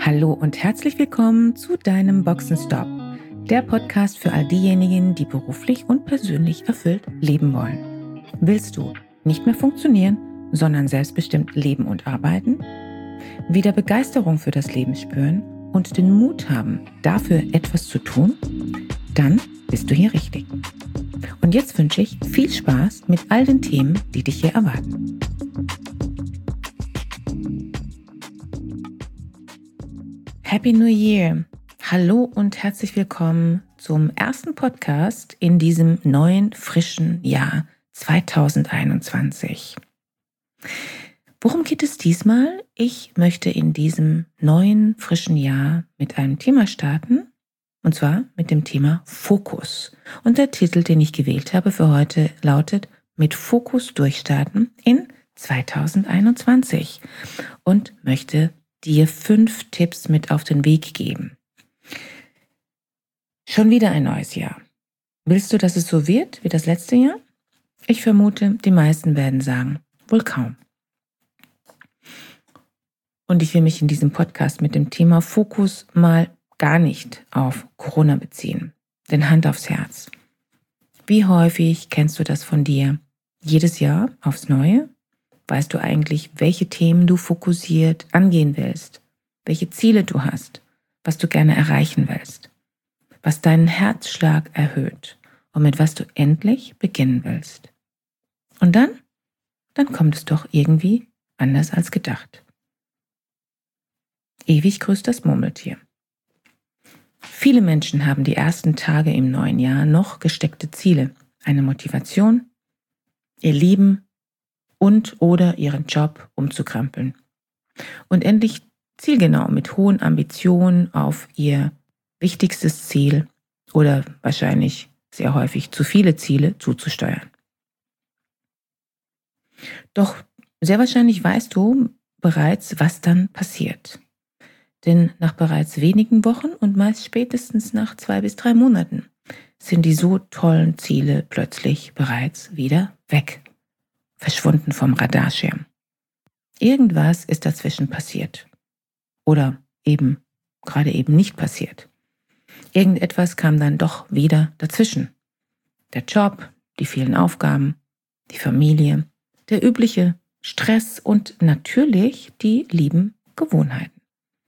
Hallo und herzlich willkommen zu deinem Boxenstopp, der Podcast für all diejenigen, die beruflich und persönlich erfüllt leben wollen. Willst du nicht mehr funktionieren, sondern selbstbestimmt leben und arbeiten? Wieder Begeisterung für das Leben spüren und den Mut haben, dafür etwas zu tun? Dann bist du hier richtig. Und jetzt wünsche ich viel Spaß mit all den Themen, die dich hier erwarten. Happy New Year! Hallo und herzlich willkommen zum ersten Podcast in diesem neuen, frischen Jahr 2021. Worum geht es diesmal? Ich möchte in diesem neuen, frischen Jahr mit einem Thema starten, und zwar mit dem Thema Fokus. Und der Titel, den ich gewählt habe für heute, lautet Mit Fokus durchstarten in 2021 und möchte dir 5 Tipps mit auf den Weg geben. Schon wieder ein neues Jahr. Willst du, dass es so wird wie das letzte Jahr? Ich vermute, die meisten werden sagen, wohl kaum. Und ich will mich in diesem Podcast mit dem Thema Fokus mal gar nicht auf Corona beziehen. Denn Hand aufs Herz. Wie häufig kennst du das von dir? Jedes Jahr aufs Neue? Weißt du eigentlich, welche Themen du fokussiert angehen willst, welche Ziele du hast, was du gerne erreichen willst, was deinen Herzschlag erhöht und mit was du endlich beginnen willst? Und dann kommt es doch irgendwie anders als gedacht. Ewig grüßt das Murmeltier. Viele Menschen haben die ersten Tage im neuen Jahr noch gesteckte Ziele, eine Motivation, ihr Leben und oder ihren Job umzukrempeln. Und endlich zielgenau mit hohen Ambitionen auf ihr wichtigstes Ziel oder wahrscheinlich sehr häufig zu viele Ziele zuzusteuern. Doch sehr wahrscheinlich weißt du bereits, was dann passiert. Denn nach bereits wenigen Wochen und meist spätestens nach 2 bis 3 Monaten sind die so tollen Ziele plötzlich bereits wieder weg. Verschwunden vom Radarschirm. Irgendwas ist dazwischen passiert. Oder gerade eben nicht passiert. Irgendetwas kam dann doch wieder dazwischen. Der Job, die vielen Aufgaben, die Familie, der übliche Stress und natürlich die lieben Gewohnheiten.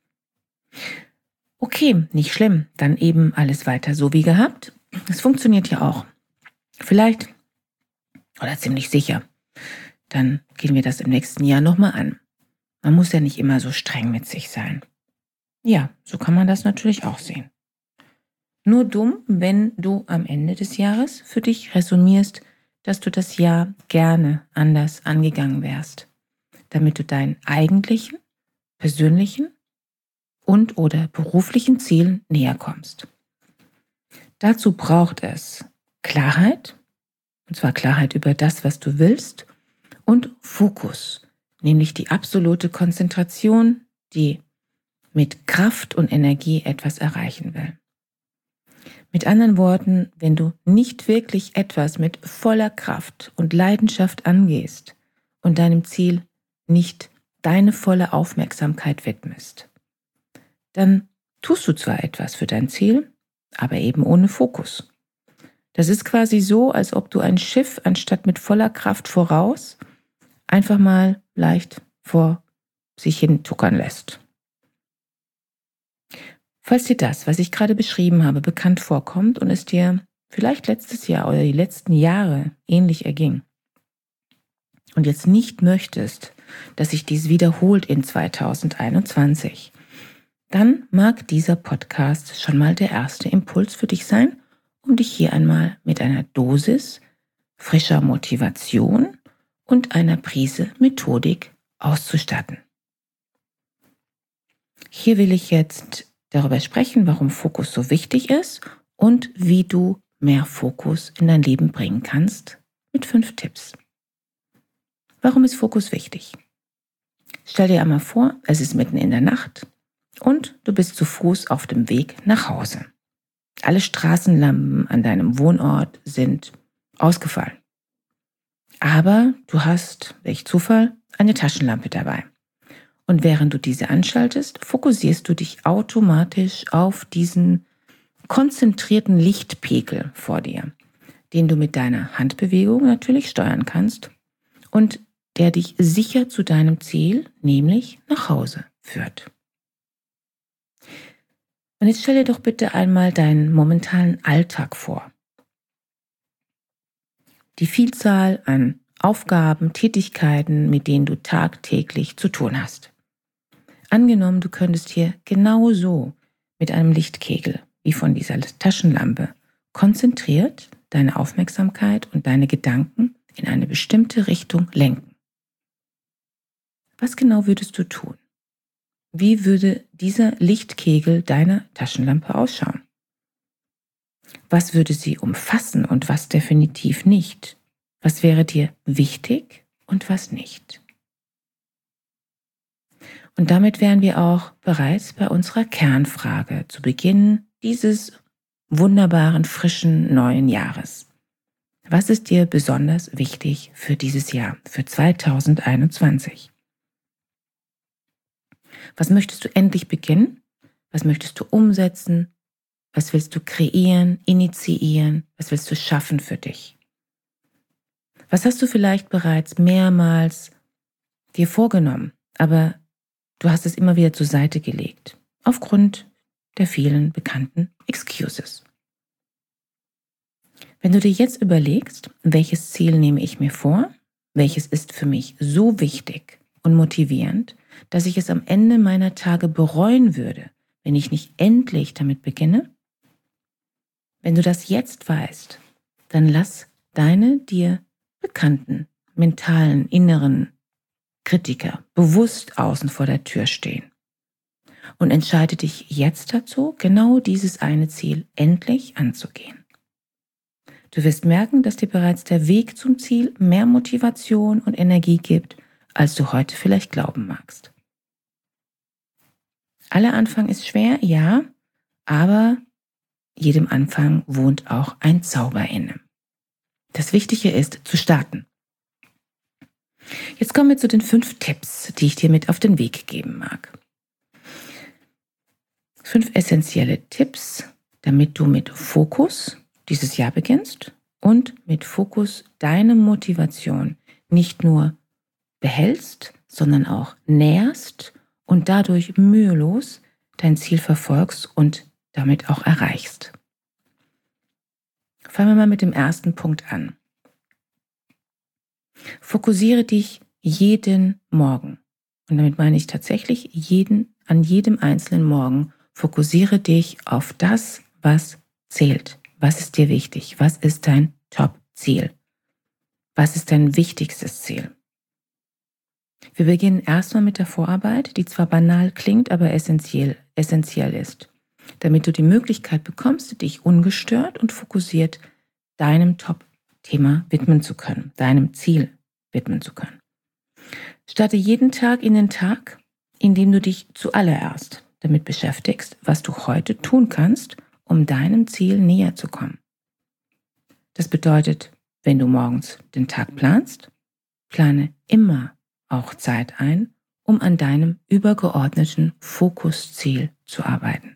Okay, nicht schlimm, dann eben alles weiter so wie gehabt. Es funktioniert ja auch. Vielleicht oder ziemlich sicher. Dann gehen wir das im nächsten Jahr nochmal an. Man muss ja nicht immer so streng mit sich sein. Ja, so kann man das natürlich auch sehen. Nur dumm, wenn du am Ende des Jahres für dich resümierst, dass du das Jahr gerne anders angegangen wärst, damit du deinen eigentlichen, persönlichen und oder beruflichen Zielen näher kommst. Dazu braucht es Klarheit, und zwar Klarheit über das, was du willst, und Fokus, nämlich die absolute Konzentration, die mit Kraft und Energie etwas erreichen will. Mit anderen Worten, wenn du nicht wirklich etwas mit voller Kraft und Leidenschaft angehst und deinem Ziel nicht deine volle Aufmerksamkeit widmest, dann tust du zwar etwas für dein Ziel, aber eben ohne Fokus. Das ist quasi so, als ob du ein Schiff anstatt mit voller Kraft voraus einfach mal leicht vor sich hin tuckern lässt. Falls dir das, was ich gerade beschrieben habe, bekannt vorkommt und es dir vielleicht letztes Jahr oder die letzten Jahre ähnlich erging und jetzt nicht möchtest, dass sich dies wiederholt in 2021, dann mag dieser Podcast schon mal der erste Impuls für dich sein, um dich hier einmal mit einer Dosis frischer Motivation und einer Prise Methodik auszustatten. Hier will ich jetzt darüber sprechen, warum Fokus so wichtig ist und wie du mehr Fokus in dein Leben bringen kannst mit 5 Tipps. Warum ist Fokus wichtig? Stell dir einmal vor, es ist mitten in der Nacht und du bist zu Fuß auf dem Weg nach Hause. Alle Straßenlampen an deinem Wohnort sind ausgefallen. Aber du hast, welch Zufall, eine Taschenlampe dabei. Und während du diese anschaltest, fokussierst du dich automatisch auf diesen konzentrierten Lichtpegel vor dir, den du mit deiner Handbewegung natürlich steuern kannst und der dich sicher zu deinem Ziel, nämlich nach Hause, führt. Und jetzt stell dir doch bitte einmal deinen momentanen Alltag vor. Die Vielzahl an Aufgaben, Tätigkeiten, mit denen du tagtäglich zu tun hast. Angenommen, du könntest hier genauso mit einem Lichtkegel wie von dieser Taschenlampe konzentriert deine Aufmerksamkeit und deine Gedanken in eine bestimmte Richtung lenken. Was genau würdest du tun? Wie würde dieser Lichtkegel deiner Taschenlampe ausschauen? Was würde sie umfassen und was definitiv nicht? Was wäre dir wichtig und was nicht? Und damit wären wir auch bereits bei unserer Kernfrage zu Beginn dieses wunderbaren, frischen, neuen Jahres. Was ist dir besonders wichtig für dieses Jahr, für 2021? Was möchtest du endlich beginnen? Was möchtest du umsetzen? Was willst du kreieren, initiieren? Was willst du schaffen für dich? Was hast du vielleicht bereits mehrmals dir vorgenommen, aber du hast es immer wieder zur Seite gelegt, aufgrund der vielen bekannten Excuses. Wenn du dir jetzt überlegst, welches Ziel nehme ich mir vor, welches ist für mich so wichtig und motivierend, dass ich es am Ende meiner Tage bereuen würde, wenn ich nicht endlich damit beginne? Wenn du das jetzt weißt, dann lass deine dir bekannten, mentalen, inneren Kritiker bewusst außen vor der Tür stehen und entscheide dich jetzt dazu, genau dieses eine Ziel endlich anzugehen. Du wirst merken, dass dir bereits der Weg zum Ziel mehr Motivation und Energie gibt, als du heute vielleicht glauben magst. Aller Anfang ist schwer, ja, aber jedem Anfang wohnt auch ein Zauber inne. Das Wichtige ist, zu starten. Jetzt kommen wir zu den 5 Tipps, die ich dir mit auf den Weg geben mag. 5 essentielle Tipps, damit du mit Fokus dieses Jahr beginnst und mit Fokus deine Motivation nicht nur behältst, sondern auch nährst und dadurch mühelos dein Ziel verfolgst und damit auch erreichst. Fangen wir mal mit dem ersten Punkt an. Fokussiere dich jeden Morgen. Und damit meine ich tatsächlich an jedem einzelnen Morgen. Fokussiere dich auf das, was zählt. Was ist dir wichtig? Was ist dein Top-Ziel? Was ist dein wichtigstes Ziel? Wir beginnen erstmal mit der Vorarbeit, die zwar banal klingt, aber essentiell ist, damit du die Möglichkeit bekommst, dich ungestört und fokussiert deinem Top-Thema widmen zu können, deinem Ziel widmen zu können. Starte jeden Tag in den Tag, indem du dich zuallererst damit beschäftigst, was du heute tun kannst, um deinem Ziel näher zu kommen. Das bedeutet, wenn du morgens den Tag planst, plane immer auch Zeit ein, um an deinem übergeordneten Fokusziel zu arbeiten.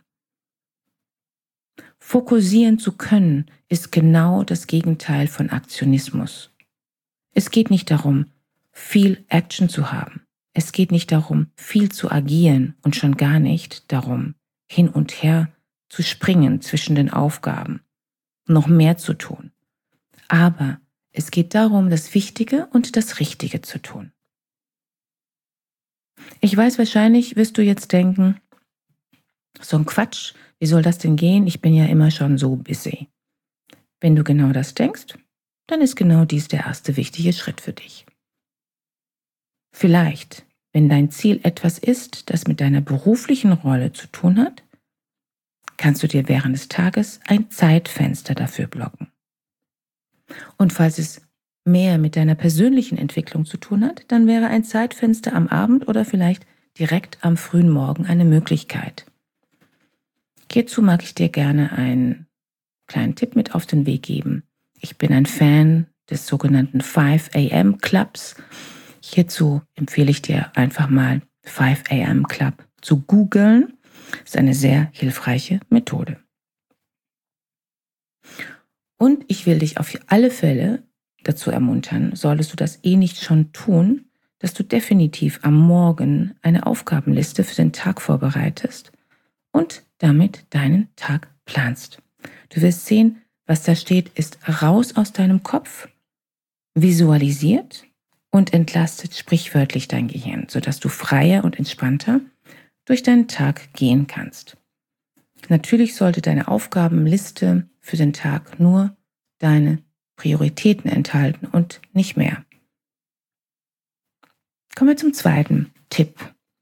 Fokussieren zu können, ist genau das Gegenteil von Aktionismus. Es geht nicht darum, viel Action zu haben. Es geht nicht darum, viel zu agieren und schon gar nicht darum, hin und her zu springen zwischen den Aufgaben, noch mehr zu tun. Aber es geht darum, das Wichtige und das Richtige zu tun. Ich weiß, wahrscheinlich wirst du jetzt denken, so ein Quatsch, wie soll das denn gehen? Ich bin ja immer schon so busy. Wenn du genau das denkst, dann ist genau dies der erste wichtige Schritt für dich. Vielleicht, wenn dein Ziel etwas ist, das mit deiner beruflichen Rolle zu tun hat, kannst du dir während des Tages ein Zeitfenster dafür blocken. Und falls es mehr mit deiner persönlichen Entwicklung zu tun hat, dann wäre ein Zeitfenster am Abend oder vielleicht direkt am frühen Morgen eine Möglichkeit. Hierzu mag ich dir gerne einen kleinen Tipp mit auf den Weg geben. Ich bin ein Fan des sogenannten 5 a.m. Clubs. Hierzu empfehle ich dir einfach mal 5 a.m. Club zu googeln. Ist eine sehr hilfreiche Methode. Und ich will dich auf alle Fälle dazu ermuntern, solltest du das nicht schon tun, dass du definitiv am Morgen eine Aufgabenliste für den Tag vorbereitest und damit deinen Tag planst. Du wirst sehen, was da steht, ist raus aus deinem Kopf, visualisiert und entlastet sprichwörtlich dein Gehirn, sodass du freier und entspannter durch deinen Tag gehen kannst. Natürlich sollte deine Aufgabenliste für den Tag nur deine Prioritäten enthalten und nicht mehr. Kommen wir zum zweiten Tipp.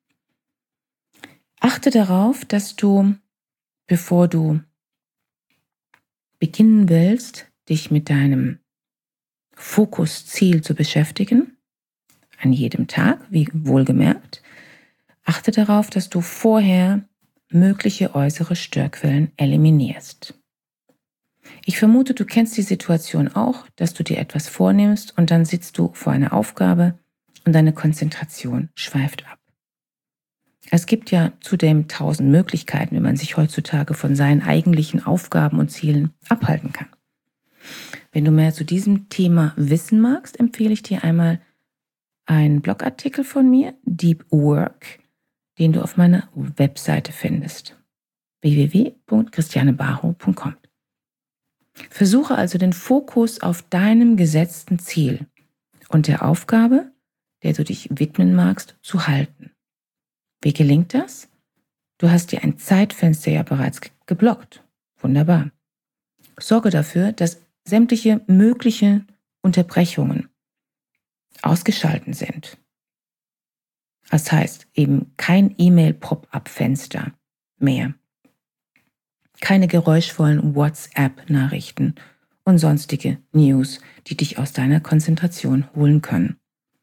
Achte darauf, dass du, bevor du beginnen willst, dich mit deinem Fokusziel zu beschäftigen, an jedem Tag, wie wohlgemerkt, achte darauf, dass du vorher mögliche äußere Störquellen eliminierst. Ich vermute, du kennst die Situation auch, dass du dir etwas vornimmst und dann sitzt du vor einer Aufgabe und deine Konzentration schweift ab. Es gibt ja zudem 1000 Möglichkeiten, wie man sich heutzutage von seinen eigentlichen Aufgaben und Zielen abhalten kann. Wenn du mehr zu diesem Thema wissen magst, empfehle ich dir einmal einen Blogartikel von mir, Deep Work, den du auf meiner Webseite findest, www.christianebarrow.com. Versuche also den Fokus auf deinem gesetzten Ziel und der Aufgabe, der du dich widmen magst, zu halten. Wie gelingt das? Du hast dir ein Zeitfenster ja bereits geblockt. Wunderbar. Sorge dafür, dass sämtliche mögliche Unterbrechungen ausgeschalten sind. Das heißt eben kein E-Mail-Pop-up-Fenster mehr. Keine geräuschvollen WhatsApp-Nachrichten und sonstige News, die dich aus deiner Konzentration holen können.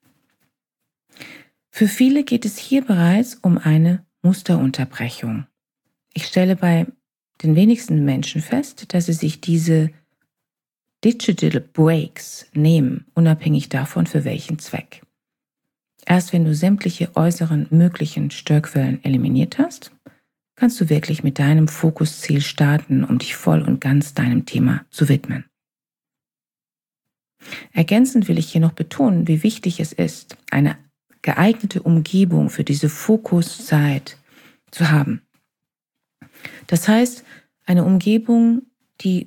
Für viele geht es hier bereits um eine Musterunterbrechung. Ich stelle bei den wenigsten Menschen fest, dass sie sich diese Digital Breaks nehmen, unabhängig davon, für welchen Zweck. Erst wenn du sämtliche äußeren möglichen Störquellen eliminiert hast, kannst du wirklich mit deinem Fokusziel starten, um dich voll und ganz deinem Thema zu widmen. Ergänzend will ich hier noch betonen, wie wichtig es ist, eine geeignete Umgebung für diese Fokuszeit zu haben. Das heißt, eine Umgebung, die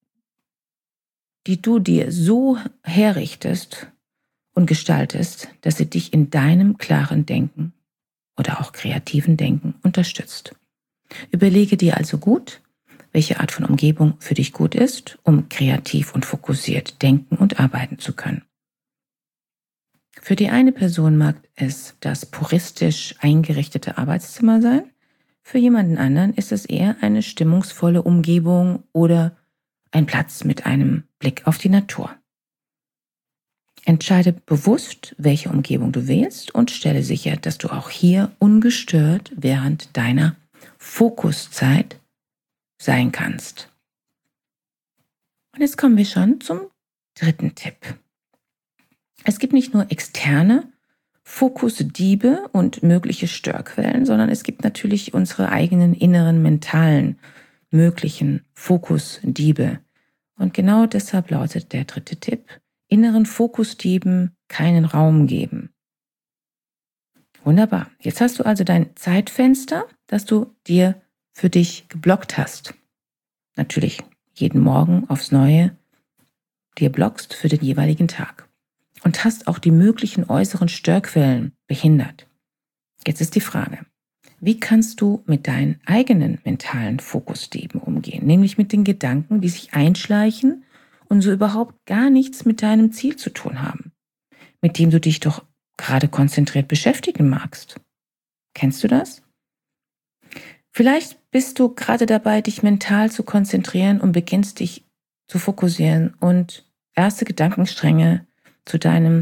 du dir so herrichtest und gestaltest, dass sie dich in deinem klaren Denken oder auch kreativen Denken unterstützt. Überlege dir also gut, welche Art von Umgebung für dich gut ist, um kreativ und fokussiert denken und arbeiten zu können. Für die eine Person mag es das puristisch eingerichtete Arbeitszimmer sein, für jemanden anderen ist es eher eine stimmungsvolle Umgebung oder ein Platz mit einem Blick auf die Natur. Entscheide bewusst, welche Umgebung du wählst und stelle sicher, dass du auch hier ungestört während deiner Fokuszeit sein kannst. Und jetzt kommen wir schon zum dritten Tipp. Es gibt nicht nur externe Fokusdiebe und mögliche Störquellen, sondern es gibt natürlich unsere eigenen inneren mentalen möglichen Fokusdiebe. Und genau deshalb lautet der dritte Tipp: inneren Fokusdieben keinen Raum geben. Wunderbar. Jetzt hast du also dein Zeitfenster, das du dir für dich geblockt hast. Natürlich jeden Morgen aufs Neue dir blockst für den jeweiligen Tag. Und hast auch die möglichen äußeren Störquellen behindert. Jetzt ist die Frage: Wie kannst du mit deinen eigenen mentalen Fokusdieben umgehen? Nämlich mit den Gedanken, die sich einschleichen und so überhaupt gar nichts mit deinem Ziel zu tun haben, mit dem du dich doch gerade konzentriert beschäftigen magst. Kennst du das? Vielleicht bist du gerade dabei, dich mental zu konzentrieren und beginnst dich zu fokussieren und erste Gedankenstränge zu deinem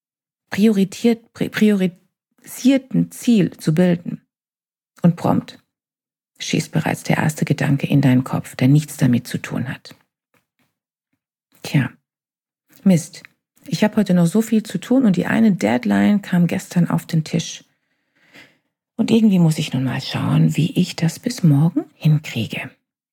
priorisierten Ziel zu bilden. Und prompt schießt bereits der erste Gedanke in deinen Kopf, der nichts damit zu tun hat. Tja, Mist. Ich habe heute noch so viel zu tun und die eine Deadline kam gestern auf den Tisch. Und irgendwie muss ich nun mal schauen, wie ich das bis morgen hinkriege.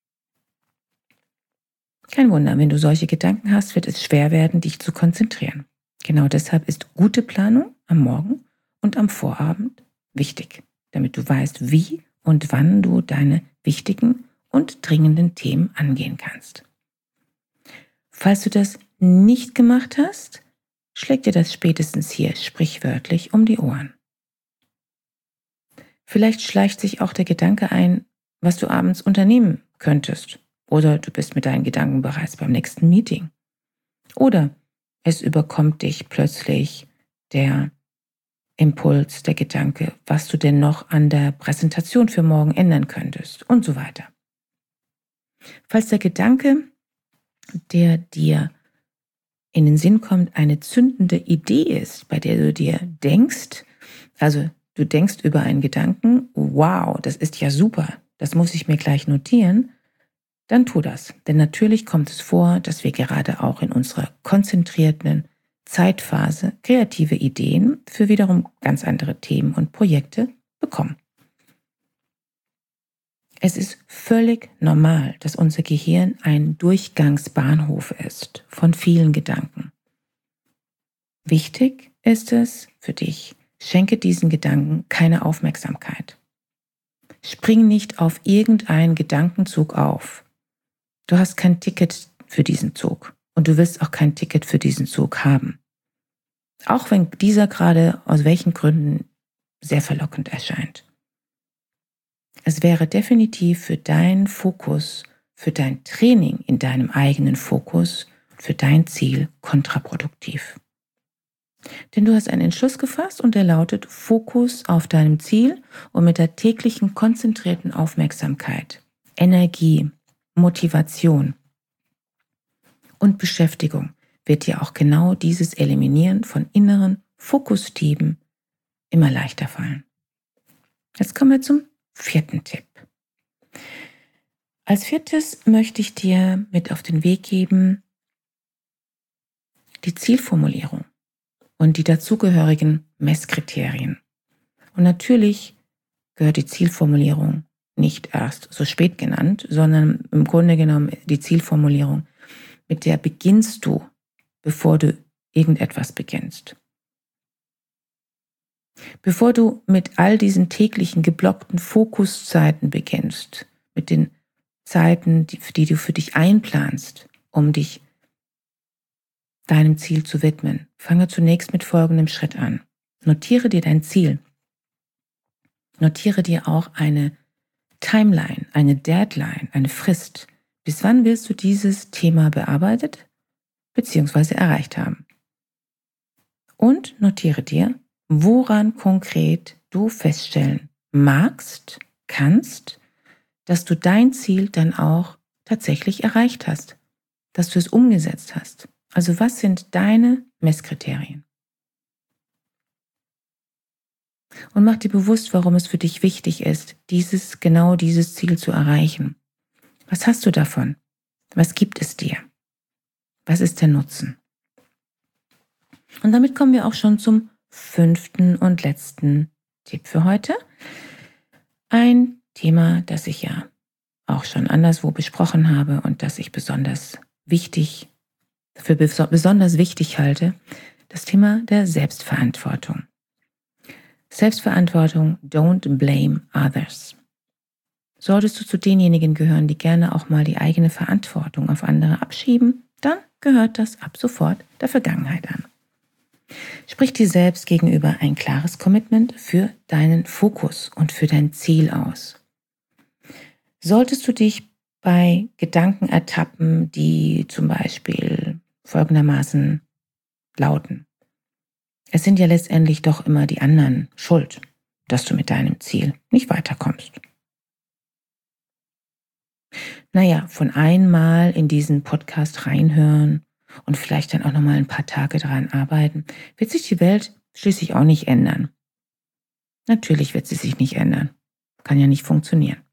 Kein Wunder, wenn du solche Gedanken hast, wird es schwer werden, dich zu konzentrieren. Genau deshalb ist gute Planung am Morgen und am Vorabend wichtig, damit du weißt, wie und wann du deine wichtigen und dringenden Themen angehen kannst. Falls du das nicht gemacht hast, schlägt dir das spätestens hier sprichwörtlich um die Ohren. Vielleicht schleicht sich auch der Gedanke ein, was du abends unternehmen könntest. Oder du bist mit deinen Gedanken bereits beim nächsten Meeting. Oder es überkommt dich plötzlich der Impuls, der Gedanke, was du denn noch an der Präsentation für morgen ändern könntest und so weiter. Falls der Gedanke, der dir in den Sinn kommt, eine zündende Idee ist, bei der du dir denkst, also du denkst über einen Gedanken, wow, das ist ja super, das muss ich mir gleich notieren, dann tu das. Denn natürlich kommt es vor, dass wir gerade auch in unserer konzentrierten Zeitphase kreative Ideen für wiederum ganz andere Themen und Projekte bekommen. Es ist völlig normal, dass unser Gehirn ein Durchgangsbahnhof ist von vielen Gedanken. Wichtig ist es für dich, schenke diesen Gedanken keine Aufmerksamkeit. Spring nicht auf irgendeinen Gedankenzug auf. Du hast kein Ticket für diesen Zug und du willst auch kein Ticket für diesen Zug haben. Auch wenn dieser gerade aus welchen Gründen sehr verlockend erscheint. Es wäre definitiv für deinen Fokus, für dein Training in deinem eigenen Fokus, für dein Ziel kontraproduktiv. Denn du hast einen Entschluss gefasst und der lautet Fokus auf deinem Ziel und mit der täglichen konzentrierten Aufmerksamkeit, Energie, Motivation und Beschäftigung wird dir auch genau dieses Eliminieren von inneren Fokusdieben immer leichter fallen. Jetzt kommen wir zum 4. Tipp. Als 4. möchte ich dir mit auf den Weg geben, die Zielformulierung und die dazugehörigen Messkriterien. Und natürlich gehört die Zielformulierung nicht erst so spät genannt, sondern im Grunde genommen die Zielformulierung, mit der beginnst du, bevor du irgendetwas beginnst. Bevor du mit all diesen täglichen geblockten Fokuszeiten beginnst, mit den Zeiten, die du für dich einplanst, um dich deinem Ziel zu widmen, fange zunächst mit folgendem Schritt an. Notiere dir dein Ziel. Notiere dir auch eine Timeline, eine Deadline, eine Frist. Bis wann willst du dieses Thema bearbeitet bzw. erreicht haben? Und notiere dir, woran konkret du feststellen magst, kannst, dass du dein Ziel dann auch tatsächlich erreicht hast, dass du es umgesetzt hast. Also was sind deine Messkriterien? Und mach dir bewusst, warum es für dich wichtig ist, genau dieses Ziel zu erreichen. Was hast du davon? Was gibt es dir? Was ist der Nutzen? Und damit kommen wir auch schon zum 5. und letzten Tipp für heute. Ein Thema, das ich ja auch schon anderswo besprochen habe und das ich für besonders wichtig halte, das Thema der Selbstverantwortung. Selbstverantwortung, don't blame others. Solltest du zu denjenigen gehören, die gerne auch mal die eigene Verantwortung auf andere abschieben, dann gehört das ab sofort der Vergangenheit an. Sprich dir selbst gegenüber ein klares Commitment für deinen Fokus und für dein Ziel aus. Solltest du dich bei Gedanken ertappen, die zum Beispiel folgendermaßen lauten: Es sind ja letztendlich doch immer die anderen schuld, dass du mit deinem Ziel nicht weiterkommst. Naja, von einmal in diesen Podcast reinhören und vielleicht dann auch nochmal ein paar Tage daran arbeiten, wird sich die Welt schließlich auch nicht ändern. Natürlich wird sie sich nicht ändern. Kann ja nicht funktionieren.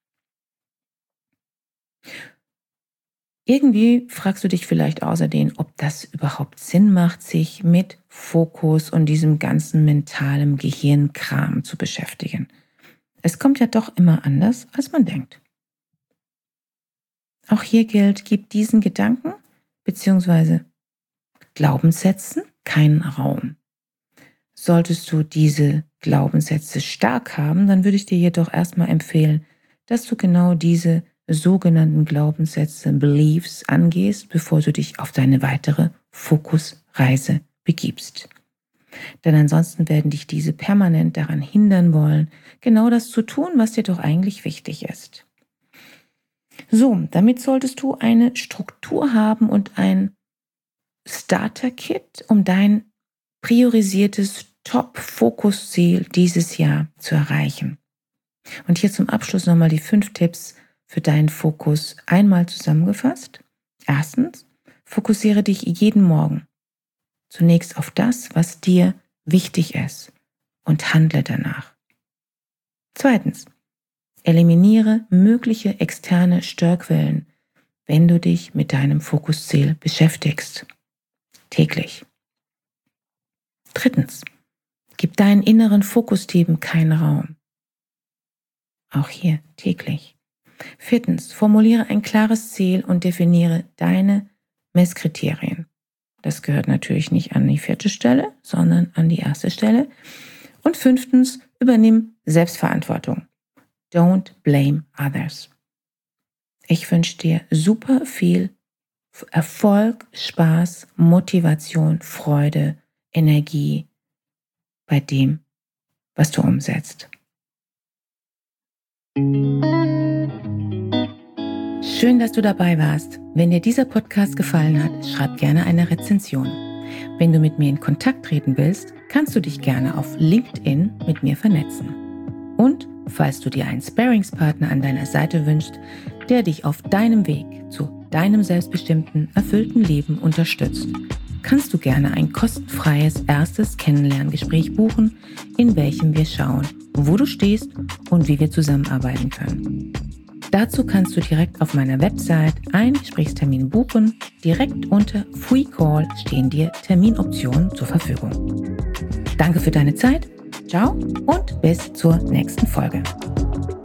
Irgendwie fragst du dich vielleicht außerdem, ob das überhaupt Sinn macht, sich mit Fokus und diesem ganzen mentalen Gehirnkram zu beschäftigen. Es kommt ja doch immer anders, als man denkt. Auch hier gilt, gib diesen Gedanken bzw. Glaubenssätzen keinen Raum. Solltest du diese Glaubenssätze stark haben, dann würde ich dir jedoch erstmal empfehlen, dass du genau diese sogenannten Glaubenssätze, Beliefs angehst, bevor du dich auf deine weitere Fokusreise begibst. Denn ansonsten werden dich diese permanent daran hindern wollen, genau das zu tun, was dir doch eigentlich wichtig ist. So, damit solltest du eine Struktur haben und ein Starter-Kit, um dein priorisiertes Top-Fokusziel dieses Jahr zu erreichen. Und hier zum Abschluss nochmal die 5 Tipps für deinen Fokus einmal zusammengefasst. Erstens, fokussiere dich jeden Morgen zunächst auf das, was dir wichtig ist und handle danach. Zweitens, eliminiere mögliche externe Störquellen, wenn du dich mit deinem Fokusziel beschäftigst. Täglich. Drittens, gib deinen inneren Fokusthemen keinen Raum. Auch hier täglich. Viertens, formuliere ein klares Ziel und definiere deine Messkriterien. Das gehört natürlich nicht an die 4. Stelle, sondern an die 1. Stelle. Und 5. übernimm Selbstverantwortung. Don't blame others. Ich wünsche dir super viel Erfolg, Spaß, Motivation, Freude, Energie bei dem, was du umsetzt. Schön, dass du dabei warst. Wenn dir dieser Podcast gefallen hat, schreib gerne eine Rezension. Wenn du mit mir in Kontakt treten willst, kannst du dich gerne auf LinkedIn mit mir vernetzen. Und falls du dir einen Sparringspartner an deiner Seite wünschst, der dich auf deinem Weg zu deinem selbstbestimmten, erfüllten Leben unterstützt, kannst du gerne ein kostenfreies erstes Kennenlerngespräch buchen, in welchem wir schauen, wo du stehst und wie wir zusammenarbeiten können. Dazu kannst du direkt auf meiner Website einen Gesprächstermin buchen. Direkt unter Free Call stehen dir Terminoptionen zur Verfügung. Danke für deine Zeit. Ciao und bis zur nächsten Folge.